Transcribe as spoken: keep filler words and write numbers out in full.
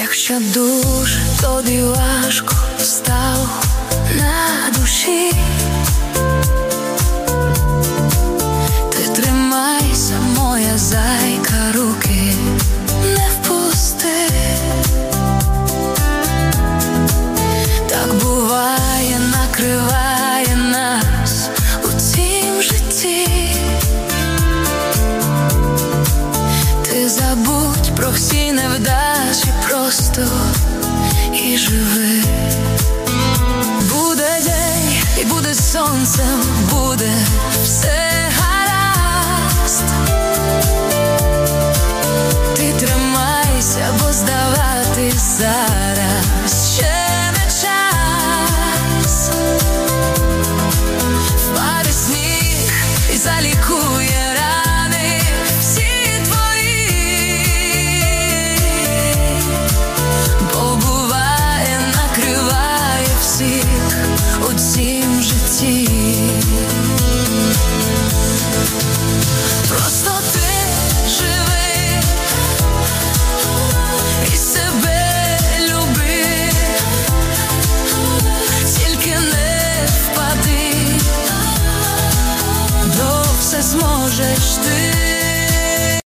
Якщо дуже тобі важко стало на душі, ти тримайся, моя зайка, руки не впусти. Так буває, накриває нас у цім житті. Ти забудь про всі невдачі, просто і живи. Буде день і буде сонцем, буде все гаразд. Ти тримайся, бо здаватись зараз ще не час. Впаде сніг і залікує рани всі твої, бо буває, накриває всіх у цім житті. Просто ти живи і себе люби, тільки не впади, бо все зможеш ти.